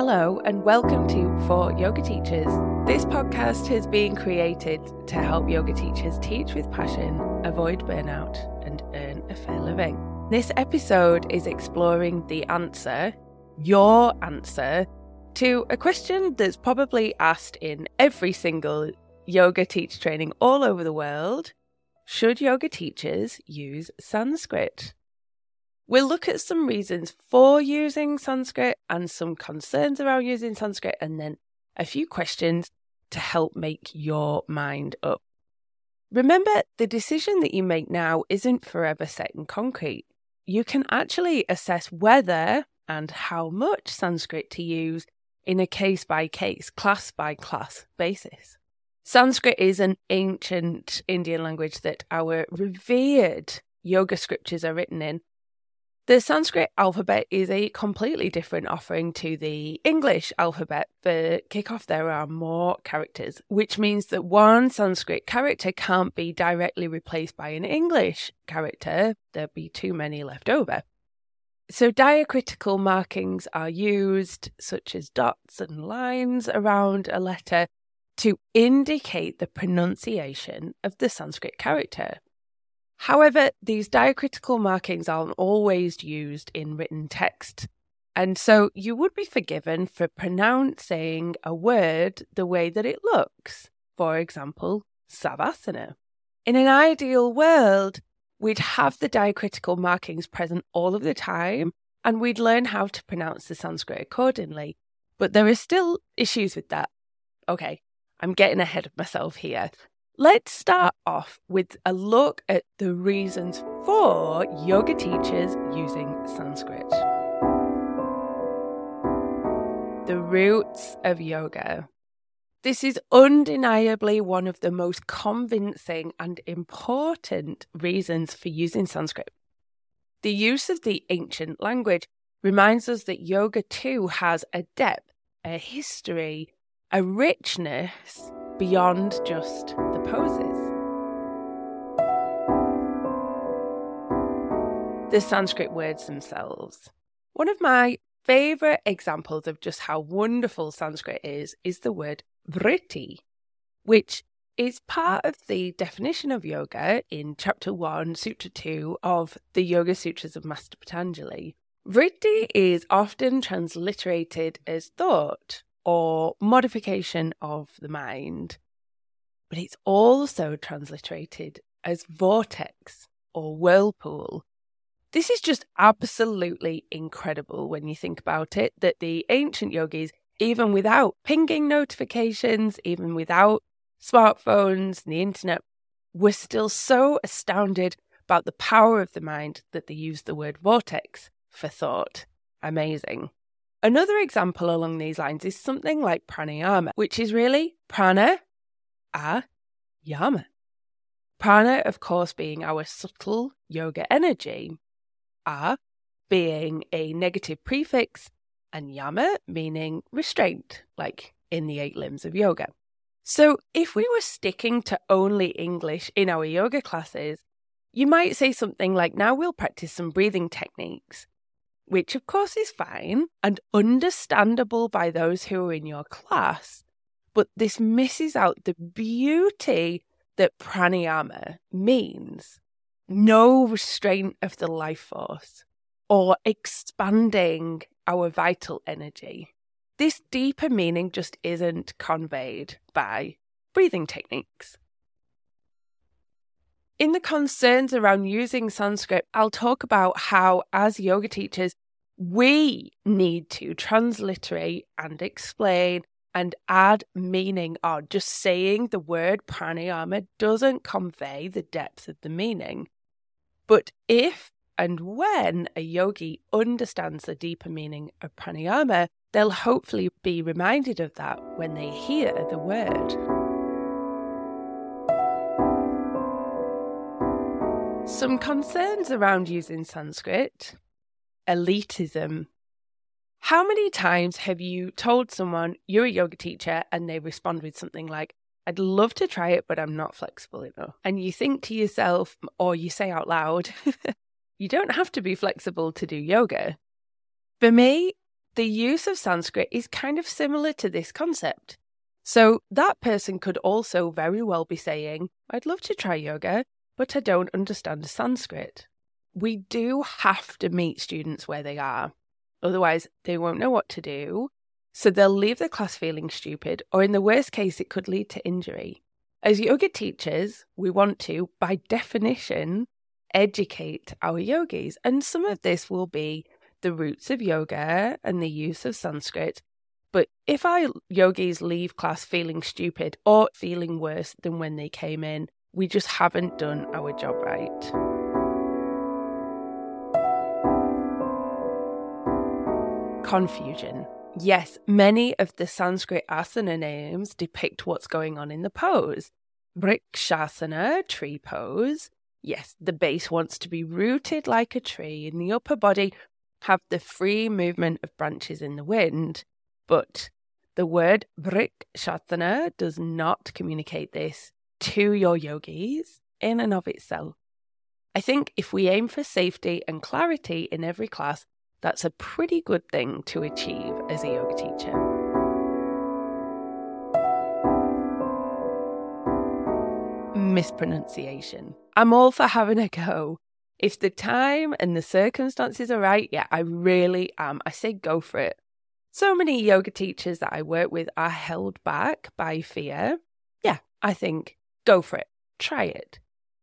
Hello and welcome to For Yoga Teachers. This podcast has been created to help yoga teachers teach with passion, avoid burnout, and earn a fair living. This episode is exploring the answer, your answer, to a question that's probably asked in every single yoga teacher training all over the world. Should yoga teachers use Sanskrit? We'll look at some reasons for using Sanskrit and some concerns around using Sanskrit, and then a few questions to help make your mind up. Remember, the decision that you make now isn't forever set in concrete. You can actually assess whether and how much Sanskrit to use in a case-by-case, class-by-class basis. Sanskrit is an ancient Indian language that our revered yoga scriptures are written in. The Sanskrit alphabet is a completely different offering to the English alphabet. For kickoff, there are more characters, which means that one Sanskrit character can't be directly replaced by an English character. There'd be too many left over. So diacritical markings are used, such as dots and lines around a letter, to indicate the pronunciation of the Sanskrit character. However, these diacritical markings aren't always used in written text, and so you would be forgiven for pronouncing a word the way that it looks. For example, Savasana. In an ideal world, we'd have the diacritical markings present all of the time, and we'd learn how to pronounce the Sanskrit accordingly. But there are still issues with that. Okay, I'm getting ahead of myself here. Let's start off with a look at the reasons for yoga teachers using Sanskrit. The roots of yoga. This is undeniably one of the most convincing and important reasons for using Sanskrit. The use of the ancient language reminds us that yoga too has a depth, a history, a richness beyond just the poses. The Sanskrit words themselves. One of my favourite examples of just how wonderful Sanskrit is the word vritti, which is part of the definition of yoga in Chapter 1, Sutra 2 of the Yoga Sutras of Master Patanjali. Vritti is often transliterated as thought or modification of the mind, but it's also transliterated as vortex or whirlpool. This is just absolutely incredible when you think about it, that the ancient yogis, even without pinging notifications, even without smartphones and the internet, were still so astounded about the power of the mind that they used the word vortex for thought. Amazing. Another example along these lines is something like pranayama, which is really prana, yama. Prana, of course, being our subtle yoga energy, being a negative prefix, and yama meaning restraint, like in the 8 limbs of yoga. So if we were sticking to only English in our yoga classes, you might say something like, now we'll practice some breathing techniques, which of course is fine and understandable by those who are in your class, but this misses out the beauty that pranayama means. No restraint of the life force or expanding our vital energy. This deeper meaning just isn't conveyed by breathing techniques. In the concerns around using Sanskrit, I'll talk about how, as yoga teachers, we need to transliterate and explain and add meaning on. Just saying the word pranayama doesn't convey the depth of the meaning. But if and when a yogi understands the deeper meaning of pranayama, they'll hopefully be reminded of that when they hear the word. Some concerns around using Sanskrit. Elitism. How many times have you told someone you're a yoga teacher and they respond with something like, I'd love to try it, but I'm not flexible enough. And you think to yourself, or you say out loud, you don't have to be flexible to do yoga. For me, the use of Sanskrit is kind of similar to this concept. So that person could also very well be saying, I'd love to try yoga, but I don't understand Sanskrit. We do have to meet students where they are. Otherwise, they won't know what to do. So they'll leave the class feeling stupid, or in the worst case, it could lead to injury. As yoga teachers, we want to, by definition, educate our yogis. And some of this will be the roots of yoga and the use of Sanskrit. But if our yogis leave class feeling stupid or feeling worse than when they came in, we just haven't done our job right. Confusion. Yes, many of the Sanskrit asana names depict what's going on in the pose. Vrikshasana, tree pose. Yes, the base wants to be rooted like a tree, and the upper body have the free movement of branches in the wind. But the word Vrikshasana does not communicate this to your yogis in and of itself. I think if we aim for safety and clarity in every class, that's a pretty good thing to achieve as a yoga teacher. Mispronunciation. I'm all for having a go. If the time and the circumstances are right, yeah, I really am. I say go for it. So many yoga teachers that I work with are held back by fear. Yeah, I think go for it. Try it.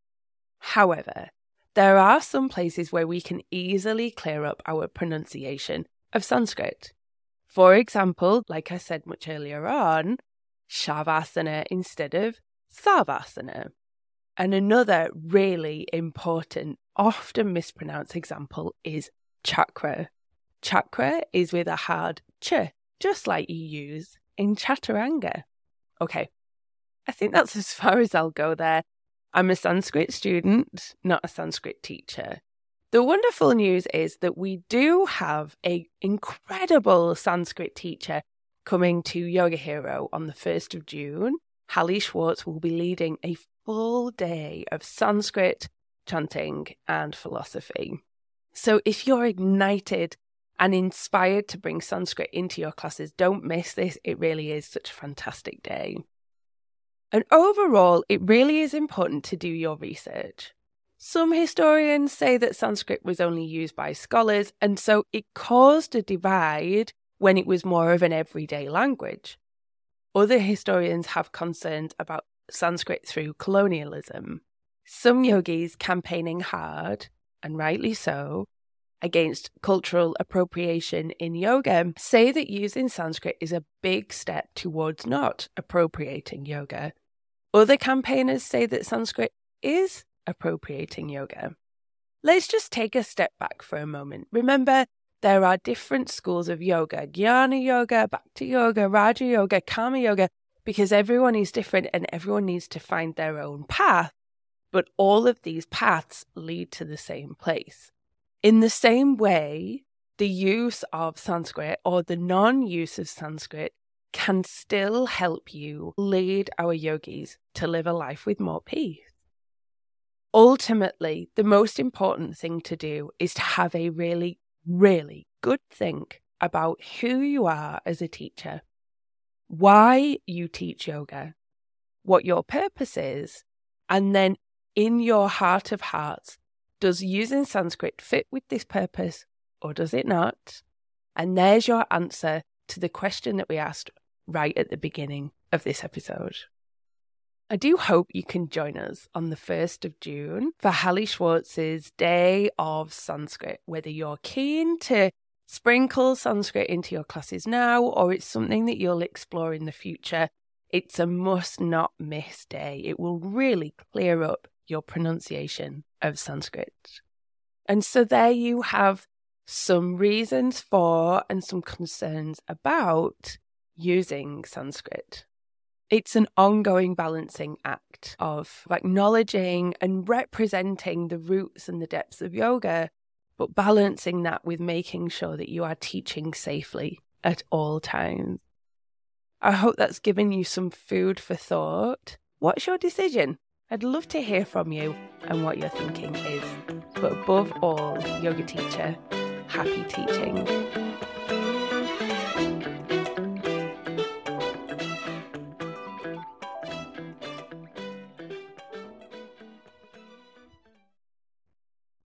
However, there are some places where we can easily clear up our pronunciation of Sanskrit. For example, like I said much earlier on, Shavasana instead of Savasana. And another really important, often mispronounced example is chakra. Chakra is with a hard ch, just like you use in chaturanga. Okay, I think that's as far as I'll go there. I'm a Sanskrit student, not a Sanskrit teacher. The wonderful news is that we do have an incredible Sanskrit teacher coming to Yoga Hero on the 1st of June. Hallie Schwartz will be leading a full day of Sanskrit, chanting, and philosophy. So if you're ignited and inspired to bring Sanskrit into your classes, don't miss this. It really is such a fantastic day. And overall, it really is important to do your research. Some historians say that Sanskrit was only used by scholars, and so it caused a divide when it was more of an everyday language. Other historians have concerns about Sanskrit through colonialism. Some yogis campaigning hard, and rightly so, against cultural appropriation in yoga say that using Sanskrit is a big step towards not appropriating yoga. Other campaigners say that Sanskrit is appropriating yoga. Let's just take a step back for a moment. Remember, there are different schools of yoga: Jnana Yoga, Bhakti Yoga, Raja Yoga, Karma Yoga, because everyone is different and everyone needs to find their own path. But all of these paths lead to the same place. In the same way, the use of Sanskrit or the non-use of Sanskrit can still help you lead our yogis to live a life with more peace. Ultimately, the most important thing to do is to have a really, really good think about who you are as a teacher, why you teach yoga, what your purpose is, and then in your heart of hearts, does using Sanskrit fit with this purpose or does it not? And there's your answer to the question that we asked right at the beginning of this episode. I do hope you can join us on the 1st of June for Hallie Schwartz's Day of Sanskrit, whether you're keen to sprinkle Sanskrit into your classes now or it's something that you'll explore in the future. It's a must not miss day. It will really clear up your pronunciation of Sanskrit. And so there you have some reasons for and some concerns about using Sanskrit. It's an ongoing balancing act of acknowledging and representing the roots and the depths of yoga, but balancing that with making sure that you are teaching safely at all times. I hope that's given you some food for thought. What's your decision? I'd love to hear from you and what your thinking is. But above all, yoga teacher, happy teaching.